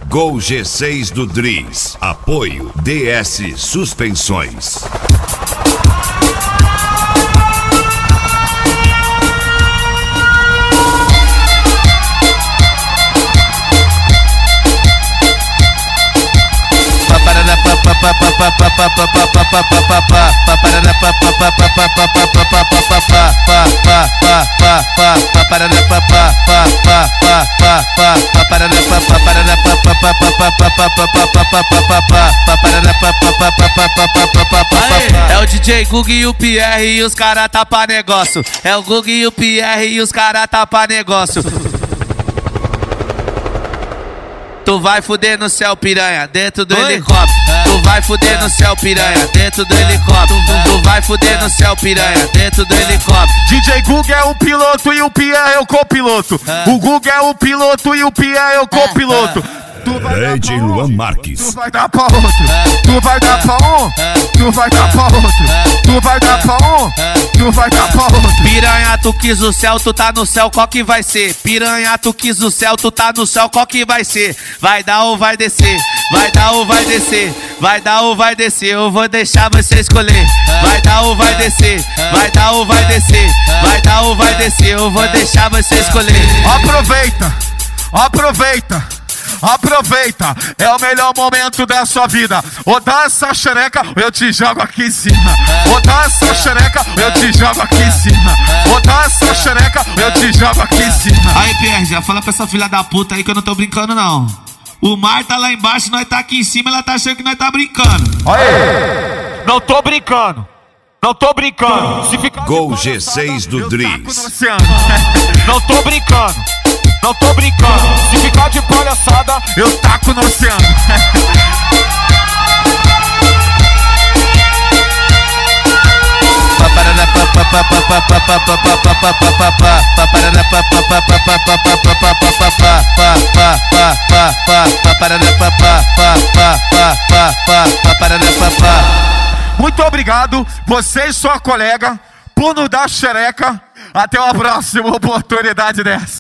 Gol G6 do Drizz. Apoio DS Suspensões. É o DJ Gug e o Pierre e os cara tá pra negócio. É o Gug e o Pierre e os cara tá pra negócio. Tu vai fuder no céu, piranha, dentro do helicóptero. Tu vai fuder no céu, piranha, dentro do helicóptero. Tu vai fuder no céu, piranha, dentro do helicóptero. DJ Gug é o piloto e o Pierre é o copiloto. O Gug é o piloto e o Pierre é o copiloto. DJ Luan Marques. Tu vai dar pra outro. Tu vai dar pra um. Tu vai dar pra outro. Tu vai dar pra um. Tu vai dar pra outro. Piranha, tu quis o céu, tu tá no céu, qual que vai ser? Piranha, tu quis o céu, tu tá no céu, qual que vai ser? Vai dar ou vai descer? Vai dar ou vai descer? Vai dar ou vai descer? Eu vou deixar você escolher. Vai dar ou vai descer? Vai dar ou vai descer? Vai dar ou vai descer? Eu vou deixar você escolher. Aproveita, aproveita, aproveita, é o melhor momento da sua vida. Ou dá essa xereca, ou eu te jogo aqui em cima. Ou dá essa xereca, ou eu te jogo aqui em cima. Ou dá essa xereca, ou eu te jogo aqui em cima. Aí, Pierre, já fala pra essa filha da puta aí que eu não tô brincando, não. O mar tá lá embaixo, nós tá aqui em cima, ela tá achando que nós tá brincando. Aí, não tô brincando. Não tô brincando. Se ficar Gol G6 do Drizz. Não tô brincando. Não tô brincando. Se ficar de palhaçada, eu taco no oceano. Muito obrigado, você e sua colega, por nos dar xereca. Até uma próxima oportunidade dessa.